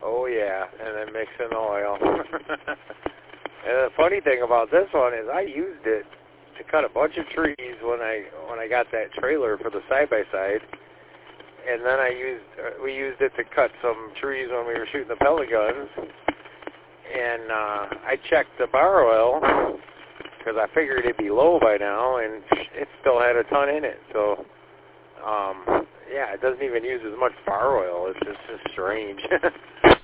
Oh yeah, and then mix in the oil. And the funny thing about this one is I used it to cut a bunch of trees when I got that trailer for the side-by-side. And then we used it to cut some trees when we were shooting the pellet guns. And I checked the bar oil because I figured it'd be low by now, and it still had a ton in it. So, yeah, it doesn't even use as much bar oil. It's just strange.